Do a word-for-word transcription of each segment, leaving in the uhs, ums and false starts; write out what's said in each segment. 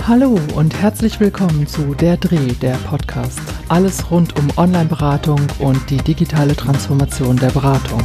Hallo und herzlich willkommen zu Der Dreh, der Podcast. Alles rund um Online-Beratung und die digitale Transformation der Beratung.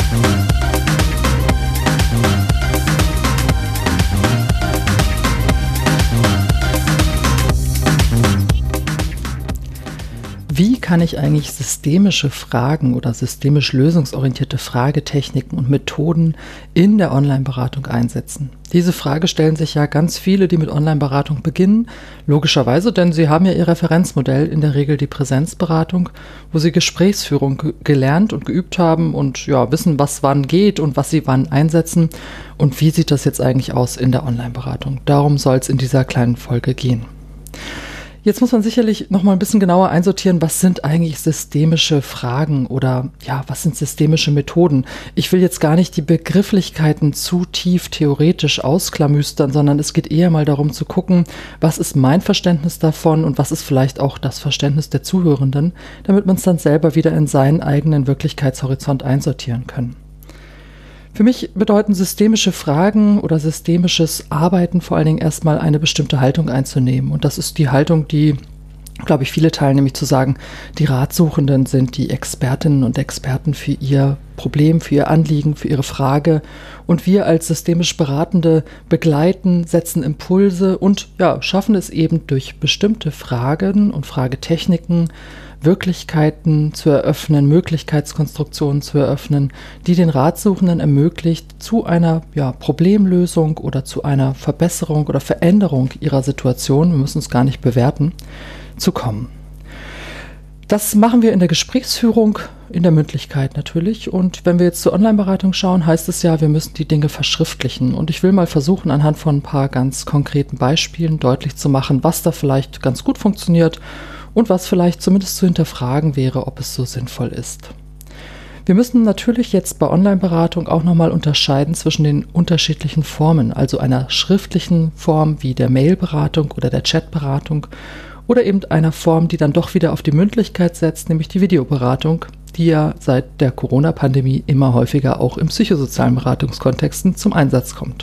Wie kann ich eigentlich systemische Fragen oder systemisch lösungsorientierte Fragetechniken und Methoden in der Online-Beratung einsetzen? Diese Frage stellen sich ja ganz viele, die mit Online-Beratung beginnen. Logischerweise, denn sie haben ja ihr Referenzmodell, in der Regel die Präsenzberatung, wo sie Gesprächsführung ge- gelernt und geübt haben und ja, wissen, was wann geht und was sie wann einsetzen. Und wie sieht das jetzt eigentlich aus in der Online-Beratung? Darum soll es in dieser kleinen Folge gehen. Jetzt muss man sicherlich noch mal ein bisschen genauer einsortieren, was sind eigentlich systemische Fragen oder ja, was sind systemische Methoden? Ich will jetzt gar nicht die Begrifflichkeiten zu tief theoretisch ausklamüstern, sondern es geht eher mal darum zu gucken, was ist mein Verständnis davon und was ist vielleicht auch das Verständnis der Zuhörenden, damit man es dann selber wieder in seinen eigenen Wirklichkeitshorizont einsortieren kann. Für mich bedeuten systemische Fragen oder systemisches Arbeiten vor allen Dingen erstmal eine bestimmte Haltung einzunehmen. Und das ist die Haltung, die, glaube ich, viele teilen, nämlich zu sagen, die Ratsuchenden sind die Expertinnen und Experten für ihr Problem, für ihr Anliegen, für ihre Frage. Und wir als systemisch Beratende begleiten, setzen Impulse und ja, schaffen es eben durch bestimmte Fragen und Fragetechniken, Wirklichkeiten zu eröffnen, Möglichkeitskonstruktionen zu eröffnen, die den Ratsuchenden ermöglicht, zu einer ja, Problemlösung oder zu einer Verbesserung oder Veränderung ihrer Situation, wir müssen es gar nicht bewerten, zu kommen. Das machen wir in der Gesprächsführung, in der Mündlichkeit natürlich. Und wenn wir jetzt zur Online-Beratung schauen, heißt es ja, wir müssen die Dinge verschriftlichen. Und ich will mal versuchen, anhand von ein paar ganz konkreten Beispielen deutlich zu machen, was da vielleicht ganz gut funktioniert und was vielleicht zumindest zu hinterfragen wäre, ob es so sinnvoll ist. Wir müssen natürlich jetzt bei Online-Beratung auch nochmal unterscheiden zwischen den unterschiedlichen Formen, also einer schriftlichen Form wie der Mail-Beratung oder der Chat-Beratung oder eben einer Form, die dann doch wieder auf die Mündlichkeit setzt, nämlich die Videoberatung, die ja seit der Corona-Pandemie immer häufiger auch im psychosozialen Beratungskontexten zum Einsatz kommt.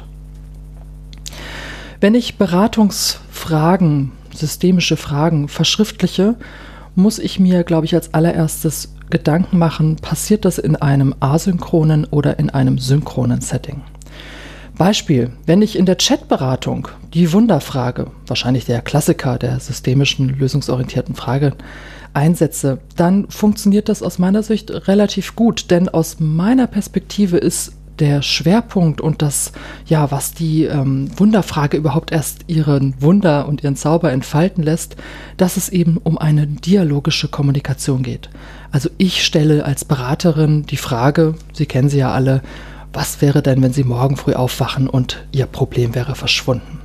Wenn ich Beratungsfragen, systemische Fragen verschriftliche, muss ich mir, glaube ich, als allererstes Gedanken machen, passiert das in einem asynchronen oder in einem synchronen Setting? Beispiel, wenn ich in der Chatberatung die Wunderfrage, wahrscheinlich der Klassiker der systemischen, lösungsorientierten Frage, einsetze, dann funktioniert das aus meiner Sicht relativ gut, denn aus meiner Perspektive ist der Schwerpunkt und das, ja, was die ähm, Wunderfrage überhaupt erst ihren Wunder und ihren Zauber entfalten lässt, dass es eben um eine dialogische Kommunikation geht. Also ich stelle als Beraterin die Frage, Sie kennen sie ja alle, was wäre denn, wenn Sie morgen früh aufwachen und Ihr Problem wäre verschwunden?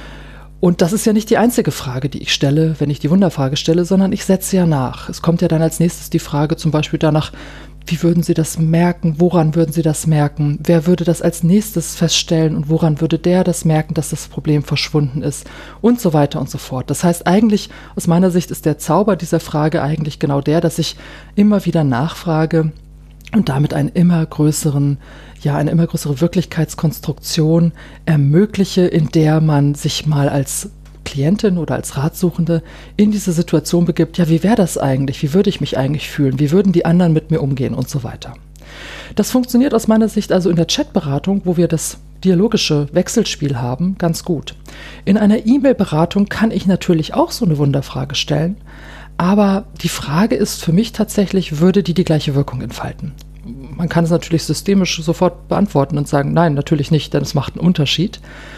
Und das ist ja nicht die einzige Frage, die ich stelle, wenn ich die Wunderfrage stelle, sondern ich setze ja nach. Es kommt ja dann als nächstes die Frage zum Beispiel danach, wie würden Sie das merken? Woran würden Sie das merken? Wer würde das als nächstes feststellen und woran würde der das merken, dass das Problem verschwunden ist? Und so weiter und so fort. Das heißt eigentlich, aus meiner Sicht ist der Zauber dieser Frage eigentlich genau der, dass ich immer wieder nachfrage und damit einen immer größeren, ja, eine immer größere Wirklichkeitskonstruktion ermögliche, in der man sich mal als Klientin oder als Ratsuchende in diese Situation begibt, ja, wie wäre das eigentlich? Wie würde ich mich eigentlich fühlen? Wie würden die anderen mit mir umgehen und so weiter? Das funktioniert aus meiner Sicht also in der Chatberatung, wo wir das dialogische Wechselspiel haben, ganz gut. In einer E-Mail-Beratung kann ich natürlich auch so eine Wunderfrage stellen, aber die Frage ist für mich tatsächlich, würde die die gleiche Wirkung entfalten? Man kann es natürlich systemisch sofort beantworten und sagen, nein, natürlich nicht, denn es macht einen Unterschied.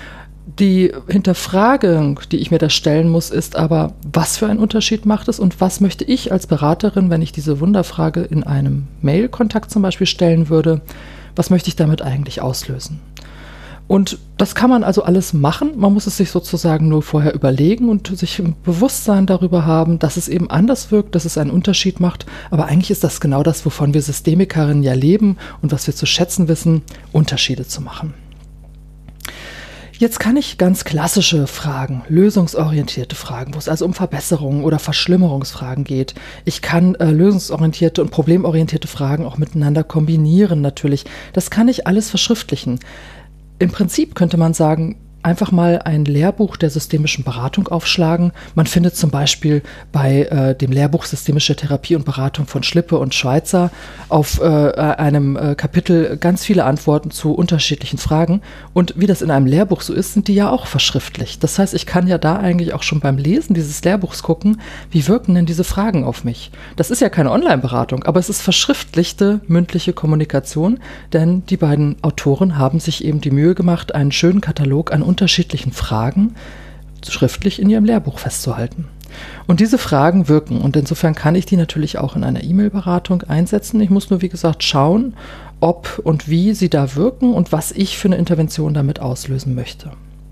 Die Hinterfragung, die ich mir da stellen muss, ist aber, was für einen Unterschied macht es und was möchte ich als Beraterin, wenn ich diese Wunderfrage in einem Mail-Kontakt zum Beispiel stellen würde, was möchte ich damit eigentlich auslösen? Und das kann man also alles machen, man muss es sich sozusagen nur vorher überlegen und sich ein Bewusstsein darüber haben, dass es eben anders wirkt, dass es einen Unterschied macht, aber eigentlich ist das genau das, wovon wir Systemikerinnen ja leben und was wir zu schätzen wissen, Unterschiede zu machen. Jetzt kann ich ganz klassische Fragen, lösungsorientierte Fragen, wo es also um Verbesserungen oder Verschlimmerungsfragen geht. Ich kann äh, lösungsorientierte und problemorientierte Fragen auch miteinander kombinieren natürlich. Das kann ich alles verschriftlichen. Im Prinzip könnte man sagen, einfach mal ein Lehrbuch der systemischen Beratung aufschlagen. Man findet zum Beispiel bei äh, dem Lehrbuch Systemische Therapie und Beratung von Schlippe und Schweitzer auf äh, einem äh, Kapitel ganz viele Antworten zu unterschiedlichen Fragen. Und wie das in einem Lehrbuch so ist, sind die ja auch verschriftlicht. Das heißt, ich kann ja da eigentlich auch schon beim Lesen dieses Lehrbuchs gucken, wie wirken denn diese Fragen auf mich. Das ist ja keine Online-Beratung, aber es ist verschriftlichte mündliche Kommunikation, denn die beiden Autoren haben sich eben die Mühe gemacht, einen schönen Katalog an unterschiedlichen Fragen schriftlich in ihrem Lehrbuch festzuhalten. Und diese Fragen wirken und insofern kann ich die natürlich auch in einer E-Mail-Beratung einsetzen. Ich muss nur, wie gesagt, schauen, ob und wie sie da wirken und was ich für eine Intervention damit auslösen möchte.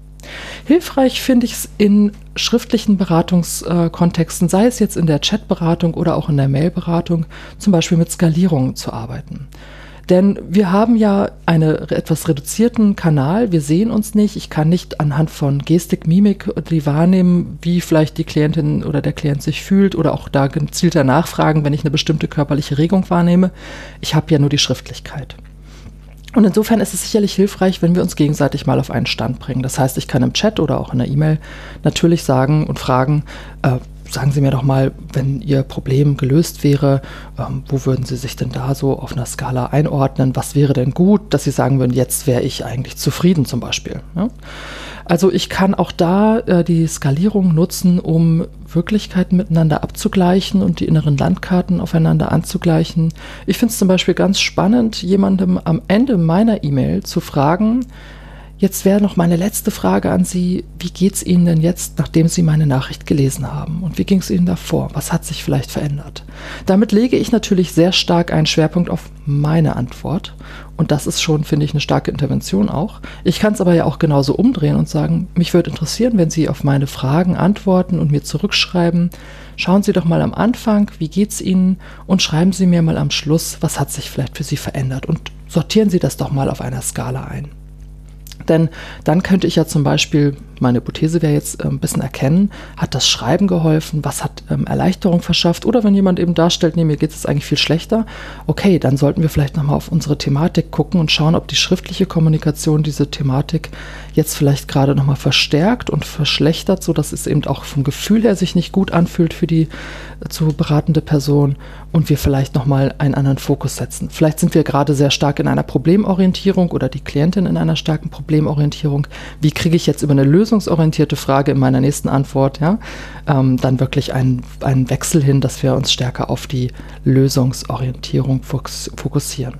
Hilfreich finde ich es in schriftlichen Beratungskontexten, sei es jetzt in der Chatberatung oder auch in der Mailberatung, zum Beispiel mit Skalierungen zu arbeiten. Denn wir haben ja einen etwas reduzierten Kanal, wir sehen uns nicht, ich kann nicht anhand von Gestik, Mimik die wahrnehmen, wie vielleicht die Klientin oder der Klient sich fühlt oder auch da gezielter nachfragen, wenn ich eine bestimmte körperliche Regung wahrnehme. Ich habe ja nur die Schriftlichkeit. Und insofern ist es sicherlich hilfreich, wenn wir uns gegenseitig mal auf einen Stand bringen. Das heißt, ich kann im Chat oder auch in der E-Mail natürlich sagen und fragen, äh, sagen Sie mir doch mal, wenn Ihr Problem gelöst wäre, ähm, wo würden Sie sich denn da so auf einer Skala einordnen? Was wäre denn gut, dass Sie sagen würden, jetzt wäre ich eigentlich zufrieden zum Beispiel. Ja? Also ich kann auch da äh, die Skalierung nutzen, um Wirklichkeiten miteinander abzugleichen und die inneren Landkarten aufeinander anzugleichen. Ich finde es zum Beispiel ganz spannend, jemandem am Ende meiner E-Mail zu fragen, jetzt wäre noch meine letzte Frage an Sie, wie geht es Ihnen denn jetzt, nachdem Sie meine Nachricht gelesen haben? Und wie ging es Ihnen davor? Was hat sich vielleicht verändert? Damit lege ich natürlich sehr stark einen Schwerpunkt auf meine Antwort. Und das ist schon, finde ich, eine starke Intervention auch. Ich kann es aber ja auch genauso umdrehen und sagen, mich würde interessieren, wenn Sie auf meine Fragen antworten und mir zurückschreiben. Schauen Sie doch mal am Anfang, wie geht es Ihnen? Und schreiben Sie mir mal am Schluss, was hat sich vielleicht für Sie verändert? Und sortieren Sie das doch mal auf einer Skala ein. Denn dann könnte ich ja zum Beispiel, meine Hypothese wäre jetzt, äh, ein bisschen erkennen, hat das Schreiben geholfen, was hat ähm, Erleichterung verschafft? Oder wenn jemand eben darstellt, nee, mir geht es eigentlich viel schlechter, okay, dann sollten wir vielleicht nochmal auf unsere Thematik gucken und schauen, ob die schriftliche Kommunikation diese Thematik jetzt vielleicht gerade nochmal verstärkt und verschlechtert, sodass es eben auch vom Gefühl her sich nicht gut anfühlt für die äh, zu beratende Person und wir vielleicht nochmal einen anderen Fokus setzen. Vielleicht sind wir gerade sehr stark in einer Problemorientierung oder die Klientin in einer starken Problemorientierung. Wie kriege ich jetzt über eine lösungsorientierte Frage in meiner nächsten Antwort, ja, ähm, dann wirklich einen, einen Wechsel hin, dass wir uns stärker auf die Lösungsorientierung fokussieren.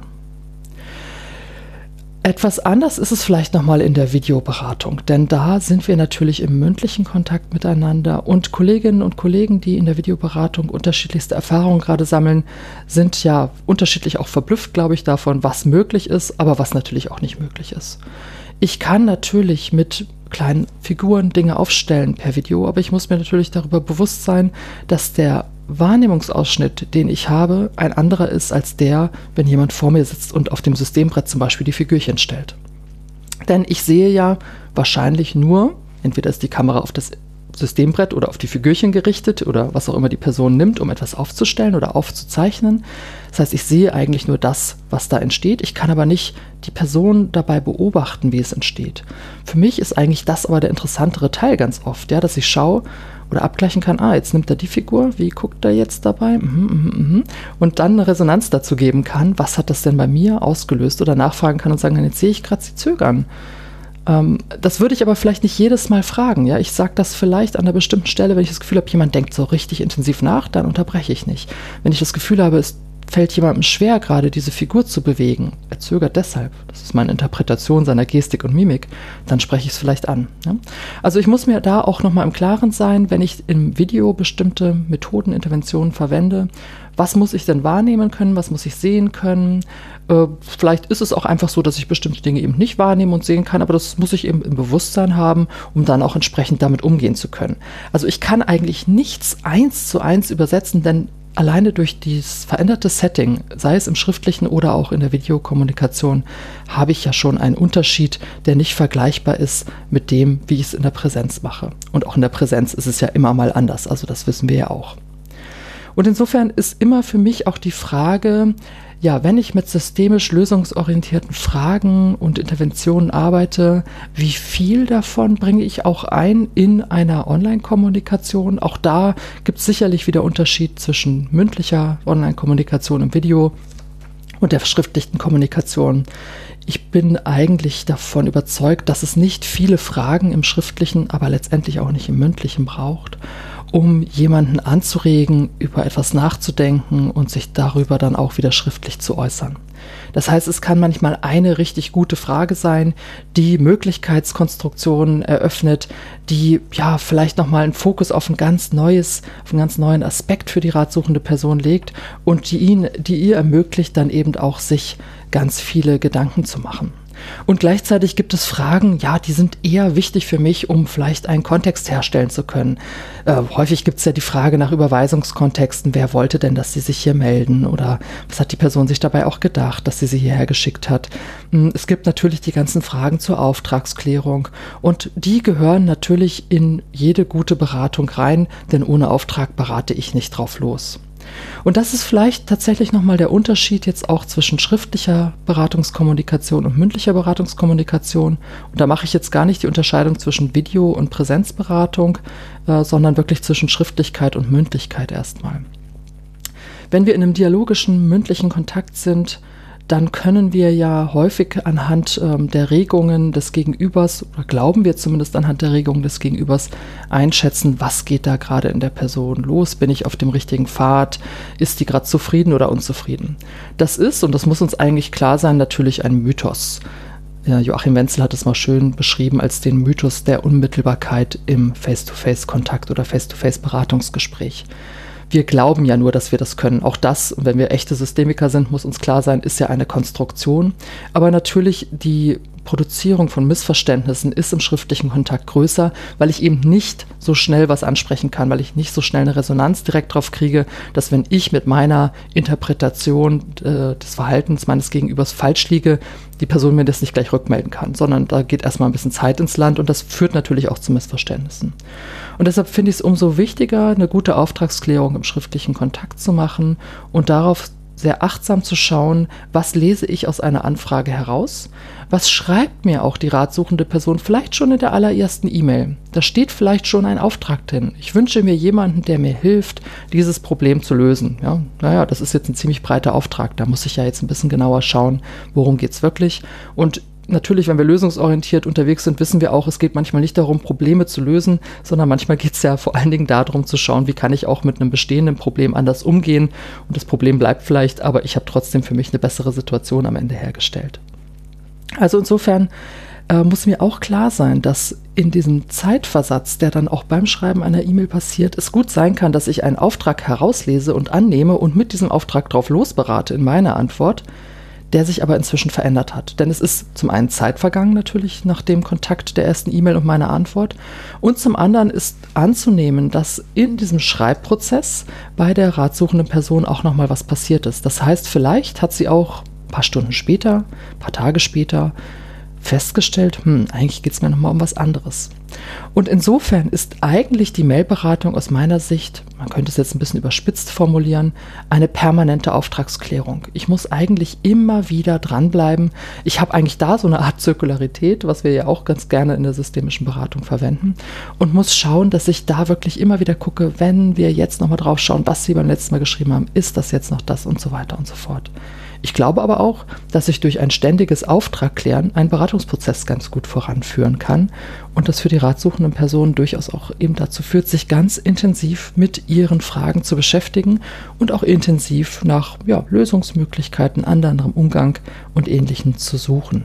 Etwas anders ist es vielleicht nochmal in der Videoberatung, denn da sind wir natürlich im mündlichen Kontakt miteinander und Kolleginnen und Kollegen, die in der Videoberatung unterschiedlichste Erfahrungen gerade sammeln, sind ja unterschiedlich auch verblüfft, glaube ich, davon, was möglich ist, aber was natürlich auch nicht möglich ist. Ich kann natürlich mit kleinen Figuren Dinge aufstellen per Video, aber ich muss mir natürlich darüber bewusst sein, dass der Wahrnehmungsausschnitt, den ich habe, ein anderer ist als der, wenn jemand vor mir sitzt und auf dem Systembrett zum Beispiel die Figürchen stellt. Denn ich sehe ja wahrscheinlich nur, entweder ist die Kamera auf das Systembrett oder auf die Figürchen gerichtet oder was auch immer die Person nimmt, um etwas aufzustellen oder aufzuzeichnen. Das heißt, ich sehe eigentlich nur das, was da entsteht. Ich kann aber nicht die Person dabei beobachten, wie es entsteht. Für mich ist eigentlich das aber der interessantere Teil ganz oft, ja, dass ich schaue oder abgleichen kann, ah, jetzt nimmt er die Figur, wie guckt er jetzt dabei? Mhm, mhm, mhm. Und dann eine Resonanz dazu geben kann, was hat das denn bei mir ausgelöst oder nachfragen kann und sagen, jetzt sehe ich gerade sie zögern. Ähm, das würde ich aber vielleicht nicht jedes Mal fragen. Ja? Ich sage das vielleicht an einer bestimmten Stelle, wenn ich das Gefühl habe, jemand denkt so richtig intensiv nach, dann unterbreche ich nicht. Wenn ich das Gefühl habe, es fällt jemandem schwer, gerade diese Figur zu bewegen, er zögert deshalb, das ist meine Interpretation seiner Gestik und Mimik, dann spreche ich es vielleicht an. Ja? Also ich muss mir da auch nochmal im Klaren sein, wenn ich im Video bestimmte Methoden, Interventionen verwende, was muss ich denn wahrnehmen können, was muss ich sehen können. Äh, vielleicht ist es auch einfach so, dass ich bestimmte Dinge eben nicht wahrnehmen und sehen kann, aber das muss ich eben im Bewusstsein haben, um dann auch entsprechend damit umgehen zu können. Also ich kann eigentlich nichts eins zu eins übersetzen, denn alleine durch dieses veränderte Setting, sei es im schriftlichen oder auch in der Videokommunikation, habe ich ja schon einen Unterschied, der nicht vergleichbar ist mit dem, wie ich es in der Präsenz mache. Und auch in der Präsenz ist es ja immer mal anders, also das wissen wir ja auch. Und insofern ist immer für mich auch die Frage, ja, wenn ich mit systemisch lösungsorientierten Fragen und Interventionen arbeite, wie viel davon bringe ich auch ein in einer Online-Kommunikation? Auch da gibt es sicherlich wieder Unterschied zwischen mündlicher Online-Kommunikation im Video und der verschriftlichten Kommunikation. Ich bin eigentlich davon überzeugt, dass es nicht viele Fragen im Schriftlichen, aber letztendlich auch nicht im Mündlichen braucht, um jemanden anzuregen, über etwas nachzudenken und sich darüber dann auch wieder schriftlich zu äußern. Das heißt, es kann manchmal eine richtig gute Frage sein, die Möglichkeitskonstruktionen eröffnet, die ja vielleicht nochmal einen Fokus auf ein ganz neues, auf einen ganz neuen Aspekt für die ratsuchende Person legt und die ihn, die ihr ermöglicht, dann eben auch sich ganz viele Gedanken zu machen. Und gleichzeitig gibt es Fragen, ja, die sind eher wichtig für mich, um vielleicht einen Kontext herstellen zu können. Äh, häufig gibt es ja die Frage nach Überweisungskontexten, wer wollte denn, dass sie sich hier melden oder was hat die Person sich dabei auch gedacht, dass sie sie hierher geschickt hat. Es gibt natürlich die ganzen Fragen zur Auftragsklärung und die gehören natürlich in jede gute Beratung rein, denn ohne Auftrag berate ich nicht drauf los. Und das ist vielleicht tatsächlich nochmal der Unterschied jetzt auch zwischen schriftlicher Beratungskommunikation und mündlicher Beratungskommunikation. Und da mache ich jetzt gar nicht die Unterscheidung zwischen Video- und Präsenzberatung, äh, sondern wirklich zwischen Schriftlichkeit und Mündlichkeit erstmal. Wenn wir in einem dialogischen, mündlichen Kontakt sind, dann können wir ja häufig anhand ähm, der Regungen des Gegenübers, oder glauben wir zumindest anhand der Regungen des Gegenübers, einschätzen, was geht da gerade in der Person los, bin ich auf dem richtigen Pfad, ist die gerade zufrieden oder unzufrieden. Das ist, und das muss uns eigentlich klar sein, natürlich ein Mythos. Ja, Joachim Wenzel hat es mal schön beschrieben als den Mythos der Unmittelbarkeit im Face-to-Face-Kontakt oder Face-to-Face-Beratungsgespräch. Wir glauben ja nur, dass wir das können. Auch das, wenn wir echte Systemiker sind, muss uns klar sein, ist ja eine Konstruktion. Aber natürlich die Produzierung von Missverständnissen ist im schriftlichen Kontakt größer, weil ich eben nicht so schnell was ansprechen kann, weil ich nicht so schnell eine Resonanz direkt drauf kriege, dass wenn ich mit meiner Interpretation äh, des Verhaltens meines Gegenübers falsch liege, die Person mir das nicht gleich rückmelden kann, sondern da geht erstmal ein bisschen Zeit ins Land und das führt natürlich auch zu Missverständnissen. Und deshalb finde ich es umso wichtiger, eine gute Auftragsklärung im schriftlichen Kontakt zu machen und darauf sehr achtsam zu schauen, was lese ich aus einer Anfrage heraus, was schreibt mir auch die ratsuchende Person vielleicht schon in der allerersten E-Mail. Da steht vielleicht schon ein Auftrag drin. Ich wünsche mir jemanden, der mir hilft, dieses Problem zu lösen. Ja, naja, das ist jetzt ein ziemlich breiter Auftrag. Da muss ich ja jetzt ein bisschen genauer schauen, worum geht es wirklich. Und natürlich, wenn wir lösungsorientiert unterwegs sind, wissen wir auch, es geht manchmal nicht darum, Probleme zu lösen, sondern manchmal geht es ja vor allen Dingen darum zu schauen, wie kann ich auch mit einem bestehenden Problem anders umgehen. Und das Problem bleibt vielleicht, aber ich habe trotzdem für mich eine bessere Situation am Ende hergestellt. Also insofern äh, muss mir auch klar sein, dass in diesem Zeitversatz, der dann auch beim Schreiben einer E-Mail passiert, es gut sein kann, dass ich einen Auftrag herauslese und annehme und mit diesem Auftrag drauf losberate in meiner Antwort, der sich aber inzwischen verändert hat. Denn es ist zum einen Zeit vergangen natürlich nach dem Kontakt der ersten E-Mail und meiner Antwort und zum anderen ist anzunehmen, dass in diesem Schreibprozess bei der ratsuchenden Person auch nochmal was passiert ist. Das heißt, vielleicht hat sie auch ein paar Stunden später, ein paar Tage später festgestellt, hm, eigentlich geht es mir nochmal um was anderes. Und insofern ist eigentlich die Mailberatung aus meiner Sicht, man könnte es jetzt ein bisschen überspitzt formulieren, eine permanente Auftragsklärung. Ich muss eigentlich immer wieder dranbleiben. Ich habe eigentlich da so eine Art Zirkularität, was wir ja auch ganz gerne in der systemischen Beratung verwenden und muss schauen, dass ich da wirklich immer wieder gucke, wenn wir jetzt nochmal drauf schauen, was Sie beim letzten Mal geschrieben haben, ist das jetzt noch das und so weiter und so fort. Ich glaube aber auch, dass ich durch ein ständiges Auftragklären einen Beratungsprozess ganz gut voranführen kann und das für die ratsuchenden Personen durchaus auch eben dazu führt, sich ganz intensiv mit ihren Fragen zu beschäftigen und auch intensiv nach ja, Lösungsmöglichkeiten, anderem Umgang und Ähnlichem zu suchen.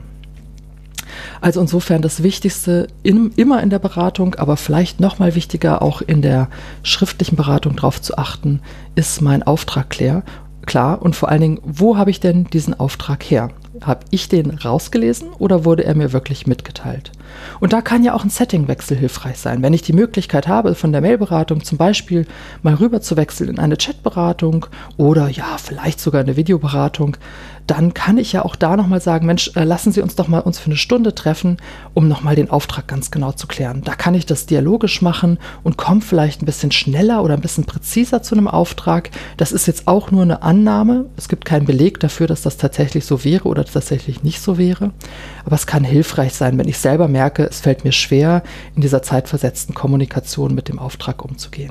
Also insofern das Wichtigste in, immer in der Beratung, aber vielleicht noch mal wichtiger auch in der schriftlichen Beratung darauf zu achten, ist mein Auftrag klar. Klar, und vor allen Dingen, wo habe ich denn diesen Auftrag her? Habe ich den rausgelesen oder wurde er mir wirklich mitgeteilt? Und da kann ja auch ein Settingwechsel hilfreich sein. Wenn ich die Möglichkeit habe, von der Mailberatung zum Beispiel mal rüber zu wechseln in eine Chatberatung oder ja, vielleicht sogar eine Videoberatung, dann kann ich ja auch da nochmal sagen, Mensch, äh, lassen Sie uns doch mal uns für eine Stunde treffen, um nochmal den Auftrag ganz genau zu klären. Da kann ich das dialogisch machen und komme vielleicht ein bisschen schneller oder ein bisschen präziser zu einem Auftrag. Das ist jetzt auch nur eine Annahme. Es gibt keinen Beleg dafür, dass das tatsächlich so wäre oder tatsächlich nicht so wäre. Aber es kann hilfreich sein, wenn ich selber merke, es fällt mir schwer, in dieser zeitversetzten Kommunikation mit dem Auftrag umzugehen.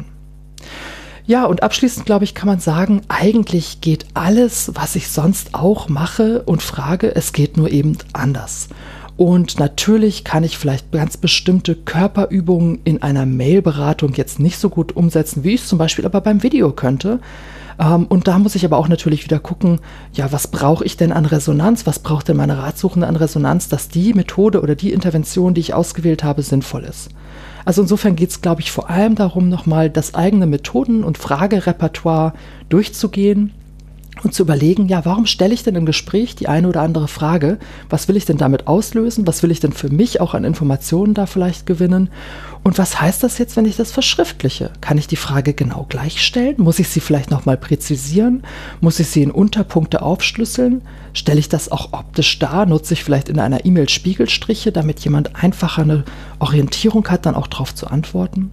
Ja, und abschließend, glaube ich, kann man sagen, eigentlich geht alles, was ich sonst auch mache und frage, es geht nur eben anders. Und natürlich kann ich vielleicht ganz bestimmte Körperübungen in einer Mailberatung jetzt nicht so gut umsetzen, wie ich es zum Beispiel aber beim Video könnte. Ähm, und da muss ich aber auch natürlich wieder gucken, ja, was brauche ich denn an Resonanz? Was braucht denn meine Ratsuchende an Resonanz, dass die Methode oder die Intervention, die ich ausgewählt habe, sinnvoll ist? Also insofern geht es, glaube ich, vor allem darum, nochmal das eigene Methoden- und Fragerepertoire durchzugehen und zu überlegen, ja, warum stelle ich denn im Gespräch die eine oder andere Frage? Was will ich denn damit auslösen? Was will ich denn für mich auch an Informationen da vielleicht gewinnen? Und was heißt das jetzt, wenn ich das verschriftliche? Kann ich die Frage genau gleich stellen? Muss ich sie vielleicht nochmal präzisieren? Muss ich sie in Unterpunkte aufschlüsseln? Stelle ich das auch optisch dar? Nutze ich vielleicht in einer E-Mail Spiegelstriche, damit jemand einfacher eine Orientierung hat, dann auch darauf zu antworten?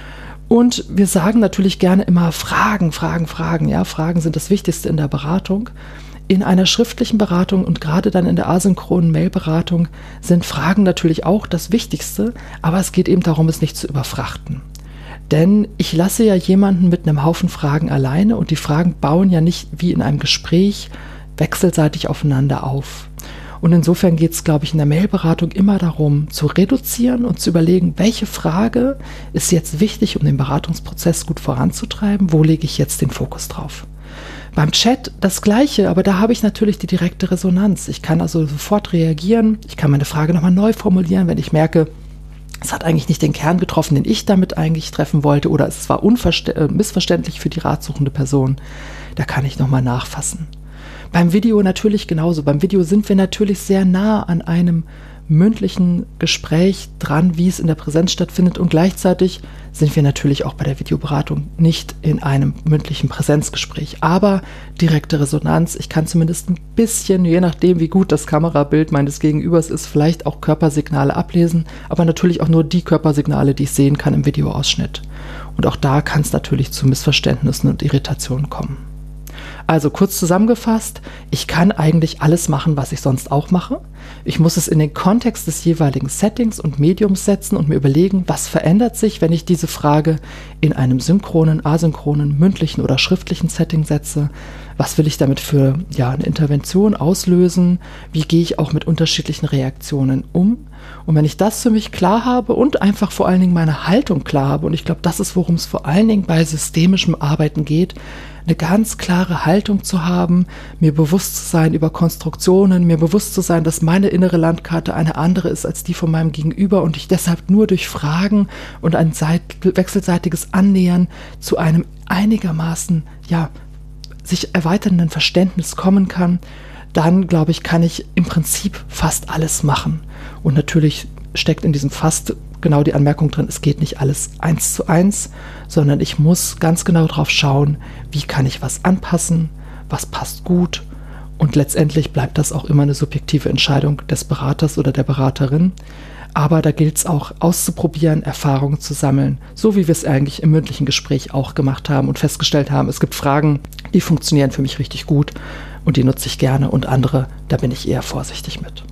Und wir sagen natürlich gerne immer Fragen, Fragen, Fragen. Ja, Fragen sind das Wichtigste in der Beratung. In einer schriftlichen Beratung und gerade dann in der asynchronen Mailberatung sind Fragen natürlich auch das Wichtigste, aber es geht eben darum, es nicht zu überfrachten. Denn ich lasse ja jemanden mit einem Haufen Fragen alleine und die Fragen bauen ja nicht wie in einem Gespräch wechselseitig aufeinander auf. Und insofern geht es, glaube ich, in der Mailberatung immer darum, zu reduzieren und zu überlegen, welche Frage ist jetzt wichtig, um den Beratungsprozess gut voranzutreiben, wo lege ich jetzt den Fokus drauf. Beim Chat das Gleiche, aber da habe ich natürlich die direkte Resonanz. Ich kann also sofort reagieren, ich kann meine Frage nochmal neu formulieren, wenn ich merke, es hat eigentlich nicht den Kern getroffen, den ich damit eigentlich treffen wollte, oder es war unverstä- äh, missverständlich für die ratsuchende Person. Da kann ich nochmal nachfassen. Beim Video natürlich genauso. Beim Video sind wir natürlich sehr nah an einem mündlichen Gespräch dran, wie es in der Präsenz stattfindet, und gleichzeitig sind wir natürlich auch bei der Videoberatung nicht in einem mündlichen Präsenzgespräch, aber direkte Resonanz. Ich kann zumindest ein bisschen, je nachdem wie gut das Kamerabild meines Gegenübers ist, vielleicht auch Körpersignale ablesen, aber natürlich auch nur die Körpersignale, die ich sehen kann im Videoausschnitt. Und auch da kann es natürlich zu Missverständnissen und Irritationen kommen. Also kurz zusammengefasst, ich kann eigentlich alles machen, was ich sonst auch mache. Ich muss es in den Kontext des jeweiligen Settings und Mediums setzen und mir überlegen, was verändert sich, wenn ich diese Frage in einem synchronen, asynchronen, mündlichen oder schriftlichen Setting setze. Was will ich damit für ja, eine Intervention auslösen? Wie gehe ich auch mit unterschiedlichen Reaktionen um? Und wenn ich das für mich klar habe und einfach vor allen Dingen meine Haltung klar habe, und ich glaube, das ist, worum es vor allen Dingen bei systemischem Arbeiten geht, eine ganz klare Haltung zu haben, mir bewusst zu sein über Konstruktionen, mir bewusst zu sein, dass meine innere Landkarte eine andere ist als die von meinem Gegenüber und ich deshalb nur durch Fragen und ein wechselseitiges Annähern zu einem einigermaßen, ja, sich erweiternden Verständnis kommen kann, dann, glaube ich, kann ich im Prinzip fast alles machen. Und natürlich steckt in diesem fast genau die Anmerkung drin, es geht nicht alles eins zu eins, sondern ich muss ganz genau drauf schauen, wie kann ich was anpassen, was passt gut, und letztendlich bleibt das auch immer eine subjektive Entscheidung des Beraters oder der Beraterin. Aber da gilt es auch auszuprobieren, Erfahrungen zu sammeln, so wie wir es eigentlich im mündlichen Gespräch auch gemacht haben und festgestellt haben, es gibt Fragen, die funktionieren für mich richtig gut und die nutze ich gerne, und andere, da bin ich eher vorsichtig mit.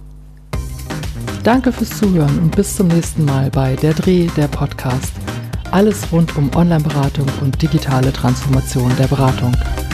Danke fürs Zuhören und bis zum nächsten Mal bei Der Dreh, der Podcast. Alles rund um Online-Beratung und digitale Transformation der Beratung.